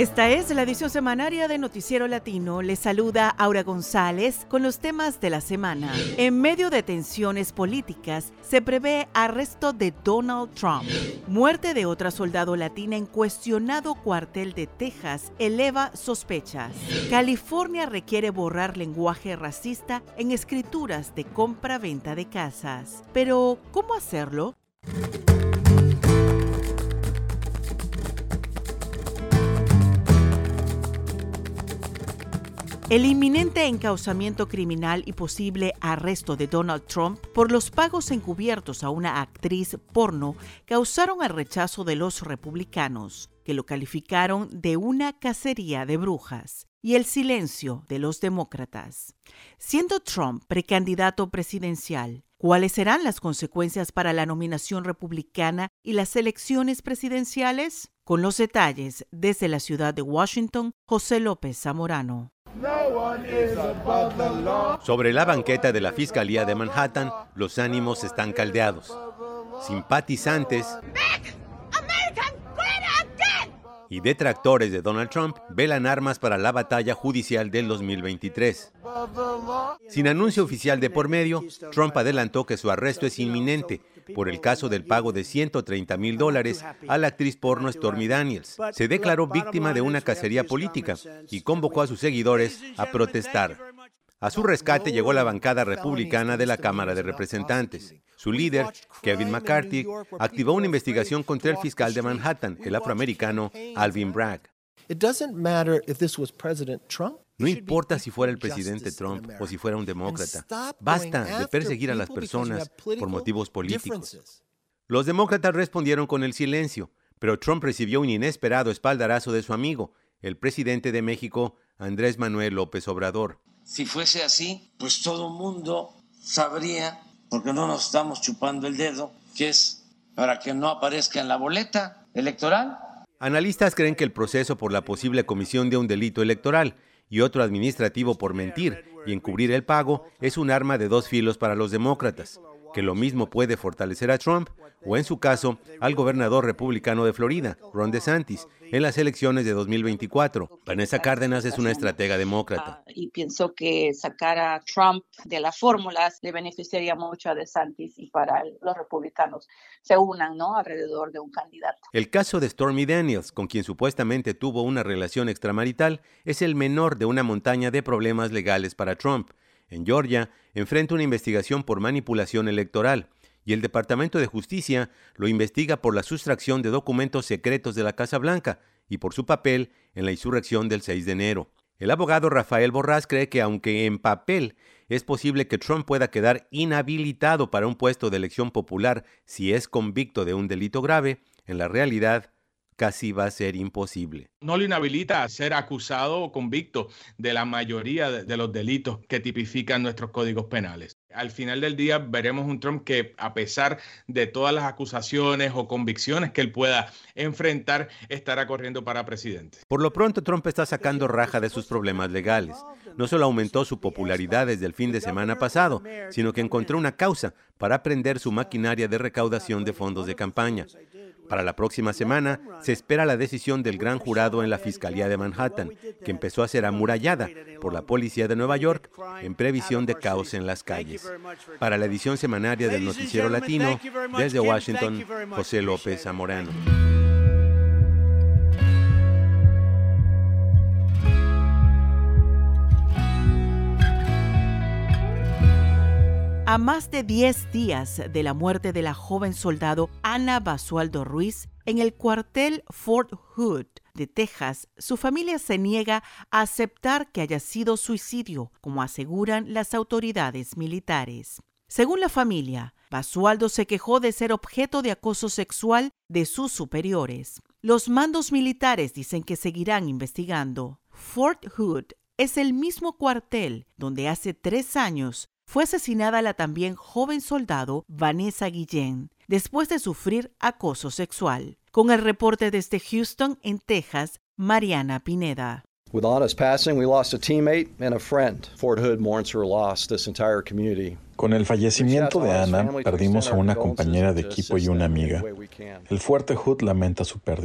Esta es la edición semanaria de Noticiero Latino. Les saluda Aura González con los temas de la semana. En medio de tensiones políticas, se prevé arresto de Donald Trump. Muerte de otra soldado latina en cuestionado cuartel de Texas eleva sospechas. California requiere borrar lenguaje racista en escrituras de compra-venta de casas. Pero, ¿cómo hacerlo? El inminente encauzamiento criminal y posible arresto de Donald Trump por los pagos encubiertos a una actriz porno causaron el rechazo de los republicanos, que lo calificaron de una cacería de brujas, y el silencio de los demócratas. Siendo Trump precandidato presidencial, ¿cuáles serán las consecuencias para la nominación republicana y las elecciones presidenciales? Con los detalles desde la ciudad de Washington, José López Zamorano. Sobre la banqueta de la Fiscalía de Manhattan, los ánimos están caldeados. Simpatizantes y detractores de Donald Trump velan armas para la batalla judicial del 2023. Sin anuncio oficial de por medio, Trump adelantó que su arresto es inminente por el caso del pago de $130,000 a la actriz porno Stormy Daniels. Se declaró víctima de una cacería política y convocó a sus seguidores a protestar. A su rescate llegó la bancada republicana de la Cámara de Representantes. Su líder, Kevin McCarthy, activó una investigación contra el fiscal de Manhattan, el afroamericano Alvin Bragg. No importa si fuera el presidente Trump o si fuera un demócrata. Basta de perseguir a las personas por motivos políticos. Los demócratas respondieron con el silencio, pero Trump recibió un inesperado espaldarazo de su amigo, el presidente de México, Andrés Manuel López Obrador. Si fuese así, pues todo el mundo sabría, porque no nos estamos chupando el dedo, que es para que no aparezca en la boleta electoral. Analistas creen que el proceso por la posible comisión de un delito electoral y otro administrativo por mentir y encubrir el pago es un arma de dos filos para los demócratas, que lo mismo puede fortalecer a Trump o, en su caso, al gobernador republicano de Florida, Ron DeSantis, en las elecciones de 2024. Vanessa Cárdenas es una estratega demócrata. Y pienso que sacar a Trump de las fórmulas le beneficiaría mucho a DeSantis y para los republicanos se unan, ¿no?, alrededor de un candidato. El caso de Stormy Daniels, con quien supuestamente tuvo una relación extramarital, es el menor de una montaña de problemas legales para Trump. En Georgia, enfrenta una investigación por manipulación electoral y el Departamento de Justicia lo investiga por la sustracción de documentos secretos de la Casa Blanca y por su papel en la insurrección del 6 de enero. El abogado Rafael Borrás cree que aunque en papel es posible que Trump pueda quedar inhabilitado para un puesto de elección popular si es convicto de un delito grave, en la realidad casi va a ser imposible. No lo inhabilita a ser acusado o convicto de la mayoría de los delitos que tipifican nuestros códigos penales. Al final del día veremos un Trump que, a pesar de todas las acusaciones o convicciones que él pueda enfrentar, estará corriendo para presidente. Por lo pronto, Trump está sacando raja de sus problemas legales. No solo aumentó su popularidad desde el fin de semana pasado, sino que encontró una causa para prender su maquinaria de recaudación de fondos de campaña. Para la próxima semana se espera la decisión del gran jurado en la Fiscalía de Manhattan, que empezó a ser amurallada por la policía de Nueva York en previsión de caos en las calles. Para la edición semanaria del Noticiero Latino, desde Washington, José López Zamorano. A más de 10 días de la muerte de la joven soldado Ana Basualdo Ruiz en el cuartel Fort Hood de Texas, su familia se niega a aceptar que haya sido suicidio, como aseguran las autoridades militares. Según la familia, Basualdo se quejó de ser objeto de acoso sexual de sus superiores. Los mandos militares dicen que seguirán investigando. Fort Hood es el mismo cuartel donde hace 3 años fue asesinada la también joven soldado Vanessa Guillén, después de sufrir acoso sexual. Con el reporte desde Houston, en Texas, Mariana Pineda. With Anna's passing, we lost a teammate and a friend. Fort Hood mourns her loss. This entire community. Con el fallecimiento de Ana, perdimos a una compañera de equipo y una amiga. El Fuerte Hood lamenta su pérdida.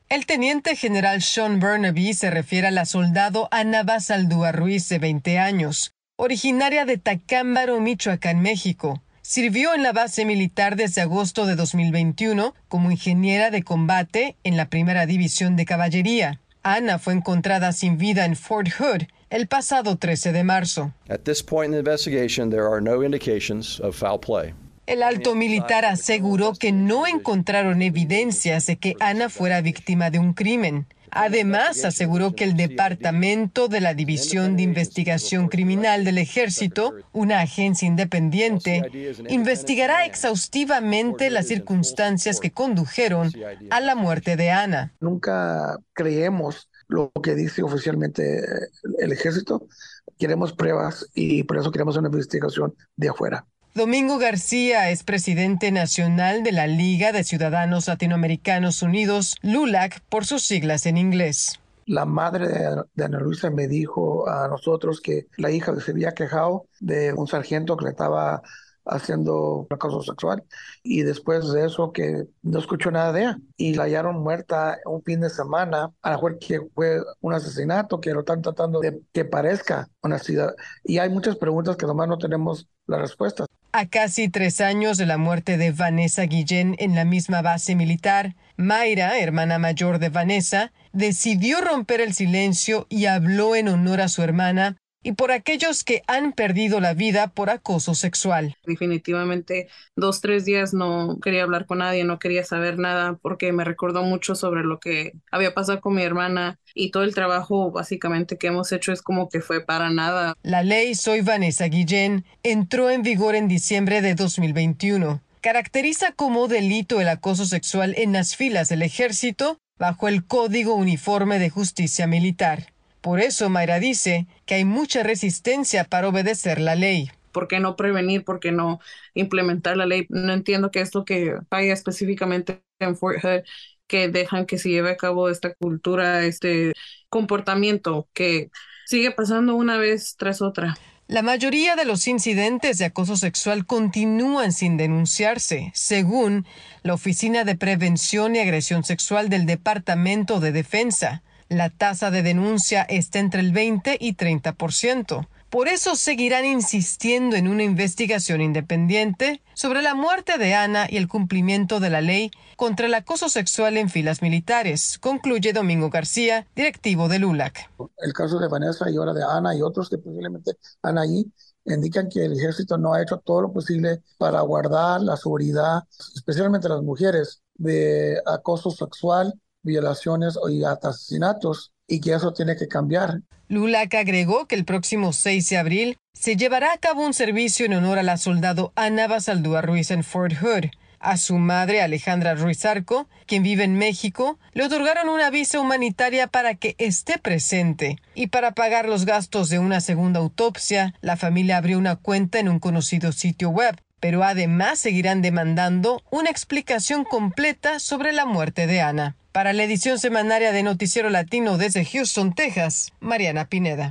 El teniente general Sean Bernabe se refiere a la soldado Ana Basaldúa Ruiz, de 20 años, originaria de Tacámbaro, Michoacán, México. Sirvió en la base militar desde agosto de 2021 como ingeniera de combate en la primera división de caballería. Ana fue encontrada sin vida en Fort Hood el pasado 13 de marzo. At this point in the investigation, there are no indications of foul play. El alto militar aseguró que no encontraron evidencias de que Ana fuera víctima de un crimen. Además, aseguró que el Departamento de la División de Investigación Criminal del Ejército, una agencia independiente, investigará exhaustivamente las circunstancias que condujeron a la muerte de Ana. Nunca creemos lo que dice oficialmente el Ejército. Queremos pruebas y por eso queremos una investigación de afuera. Domingo García es presidente nacional de la Liga de Ciudadanos Latinoamericanos Unidos, LULAC, por sus siglas en inglés. La madre de Ana Luisa me dijo a nosotros que la hija se había quejado de un sargento que le estaba haciendo acoso sexual y después de eso que no escuchó nada de ella y la hallaron muerta un fin de semana. A lo mejor que fue un asesinato, que lo están tratando de que parezca una ciudad, y hay muchas preguntas que nomás no tenemos las respuestas. A casi 3 años de la muerte de Vanessa Guillén en la misma base militar, Mayra, hermana mayor de Vanessa, decidió romper el silencio y habló en honor a su hermana y por aquellos que han perdido la vida por acoso sexual. Definitivamente 2-3 días no quería hablar con nadie, no quería saber nada porque me recordó mucho sobre lo que había pasado con mi hermana y todo el trabajo básicamente que hemos hecho es como que fue para nada. La ley Soy Vanessa Guillén entró en vigor en diciembre de 2021. Caracteriza como delito el acoso sexual en las filas del ejército bajo el Código Uniforme de Justicia Militar. Por eso Mayra dice que hay mucha resistencia para obedecer la ley. ¿Por qué no prevenir? ¿Por qué no implementar la ley? No entiendo qué es lo que falla específicamente en Fort Hood, que dejan que se lleve a cabo esta cultura, este comportamiento que sigue pasando una vez tras otra. La mayoría de los incidentes de acoso sexual continúan sin denunciarse, según la Oficina de Prevención y Agresión Sexual del Departamento de Defensa. La tasa de denuncia está entre el 20 y 30%. Por eso seguirán insistiendo en una investigación independiente sobre la muerte de Ana y el cumplimiento de la ley contra el acoso sexual en filas militares, concluye Domingo García, directivo del LULAC. El caso de Vanessa y ahora de Ana y otros que posiblemente están allí indican que el ejército no ha hecho todo lo posible para guardar la seguridad, especialmente las mujeres, de acoso sexual, violaciones y asesinatos, y que eso tiene que cambiar. LULAC agregó que el próximo 6 de abril se llevará a cabo un servicio en honor a la soldado Ana Basaldúa Ruiz en Fort Hood. A su madre, Alejandra Ruiz Arco, quien vive en México, le otorgaron una visa humanitaria para que esté presente. Y para pagar los gastos de una segunda autopsia, la familia abrió una cuenta en un conocido sitio web. Pero además seguirán demandando una explicación completa sobre la muerte de Ana. Para la edición semanaria de Noticiero Latino desde Houston, Texas, Mariana Pineda.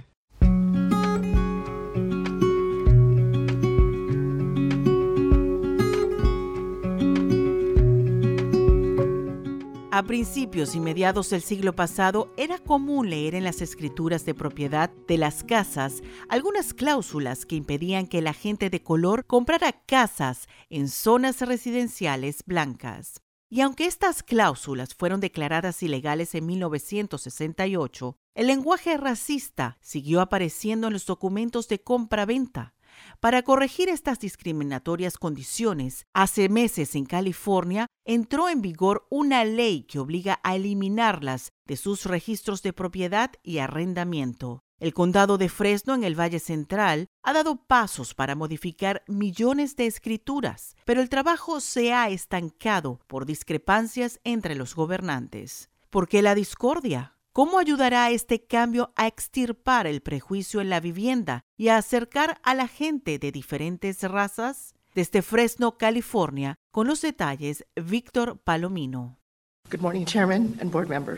A principios y mediados del siglo pasado era común leer en las escrituras de propiedad de las casas algunas cláusulas que impedían que la gente de color comprara casas en zonas residenciales blancas. Y aunque estas cláusulas fueron declaradas ilegales en 1968, el lenguaje racista siguió apareciendo en los documentos de compra-venta. Para corregir estas discriminatorias condiciones, hace meses en California entró en vigor una ley que obliga a eliminarlas de sus registros de propiedad y arrendamiento. El condado de Fresno, en el Valle Central, ha dado pasos para modificar millones de escrituras, pero el trabajo se ha estancado por discrepancias entre los gobernantes. ¿Por qué la discordia? ¿Cómo ayudará este cambio a extirpar el prejuicio en la vivienda y a acercar a la gente de diferentes razas? Desde Fresno, California, con los detalles, Víctor Palomino. Good morning, Chairman and board members.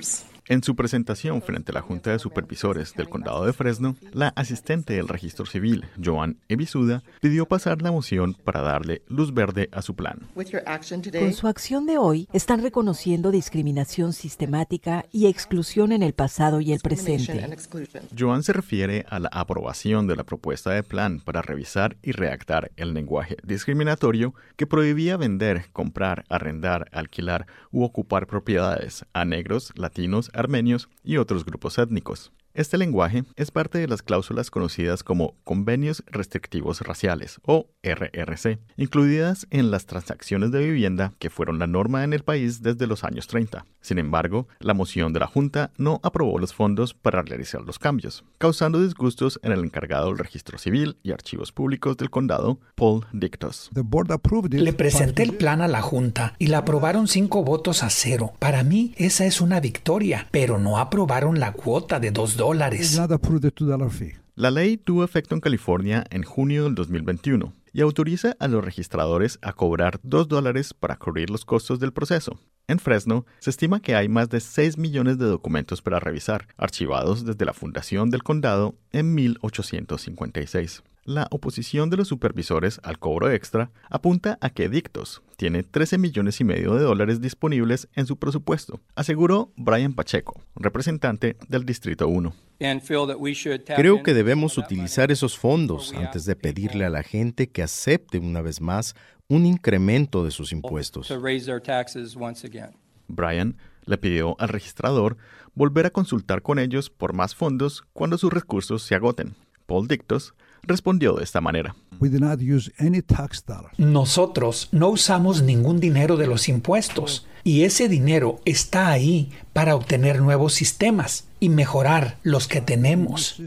En su presentación frente a la Junta de Supervisores del Condado de Fresno, la asistente del Registro Civil, Joan Ebisuda, pidió pasar la moción para darle luz verde a su plan. Con su acción de hoy, están reconociendo discriminación sistemática y exclusión en el pasado y el presente. Joan se refiere a la aprobación de la propuesta de plan para revisar y redactar el lenguaje discriminatorio que prohibía vender, comprar, arrendar, alquilar u ocupar propiedades a negros, latinos, armenios y otros grupos étnicos. Este lenguaje es parte de las cláusulas conocidas como Convenios Restrictivos Raciales, o RRC, incluidas en las transacciones de vivienda que fueron la norma en el país desde los años 30. Sin embargo, la moción de la Junta no aprobó los fondos para realizar los cambios, causando disgustos en el encargado del Registro Civil y Archivos Públicos del Condado, Paul Dictos. Le presenté el plan a la Junta y la aprobaron 5-0. Para mí, esa es una victoria, pero no aprobaron la cuota de $2. La ley tuvo efecto en California en junio del 2021 y autoriza a los registradores a cobrar $2 para cubrir los costos del proceso. En Fresno, se estima que hay más de 6 millones de documentos para revisar, archivados desde la fundación del condado en 1856. La oposición de los supervisores al cobro extra apunta a que Dictos tiene $13,5 millones disponibles en su presupuesto, aseguró Brian Pacheco, representante del Distrito 1. Creo que debemos utilizar esos fondos antes de pedirle a la gente que acepte una vez más un incremento de sus impuestos. Brian le pidió al registrador volver a consultar con ellos por más fondos cuando sus recursos se agoten. Paul Dictos respondió de esta manera. Nosotros no usamos ningún dinero de los impuestos y ese dinero está ahí para obtener nuevos sistemas y mejorar los que tenemos.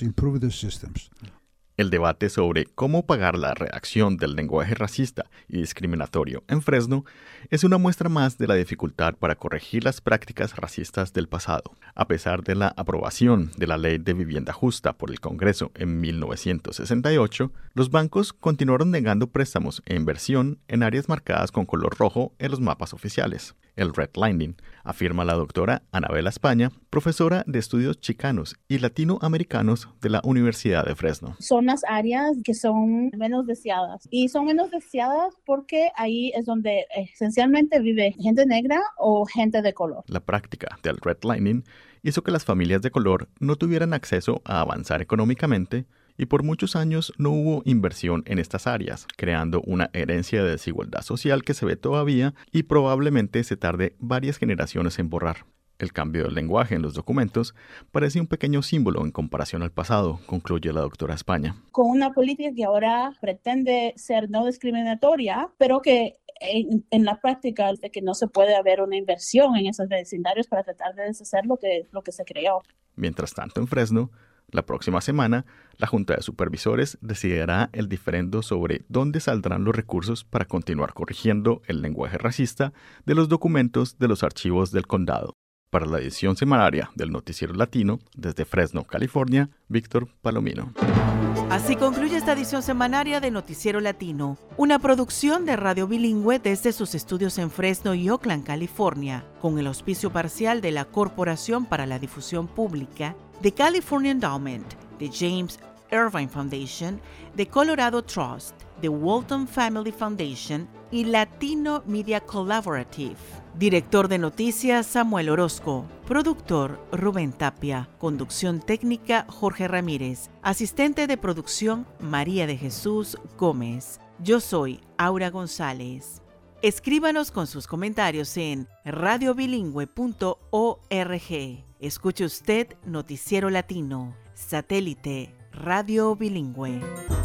El debate sobre cómo pagar la redacción del lenguaje racista y discriminatorio en Fresno es una muestra más de la dificultad para corregir las prácticas racistas del pasado. A pesar de la aprobación de la Ley de Vivienda Justa por el Congreso en 1968, los bancos continuaron negando préstamos e inversión en áreas marcadas con color rojo en los mapas oficiales. El redlining, afirma la doctora Anabela España, profesora de estudios chicanos y latinoamericanos de la Universidad de Fresno. Son las áreas que son menos deseadas y son menos deseadas porque ahí es donde esencialmente vive gente negra o gente de color. La práctica del redlining hizo que las familias de color no tuvieran acceso a avanzar económicamente y por muchos años no hubo inversión en estas áreas, creando una herencia de desigualdad social que se ve todavía y probablemente se tarde varias generaciones en borrar. El cambio del lenguaje en los documentos parece un pequeño símbolo en comparación al pasado, concluye la doctora España. Con una política que ahora pretende ser no discriminatoria, pero que en la práctica de que no se puede haber una inversión en esos vecindarios para tratar de deshacer lo que se creó. Mientras tanto, en Fresno, la próxima semana, la Junta de Supervisores decidirá el diferendo sobre dónde saldrán los recursos para continuar corrigiendo el lenguaje racista de los documentos de los archivos del condado. Para la edición semanaria del Noticiero Latino, desde Fresno, California, Víctor Palomino. Así concluye esta edición semanaria de Noticiero Latino, una producción de Radio Bilingüe desde sus estudios en Fresno y Oakland, California, con el auspicio parcial de la Corporación para la Difusión Pública, de California Endowment, de James Irvine Foundation, de Colorado Trust, de Walton Family Foundation y Latino Media Collaborative. Director de noticias Samuel Orozco, productor Rubén Tapia, conducción técnica Jorge Ramírez, asistente de producción María de Jesús Gómez. Yo soy Aura González. Escríbanos con sus comentarios en radiobilingüe.org. Escuche usted Noticiero Latino, satélite Radio Bilingüe.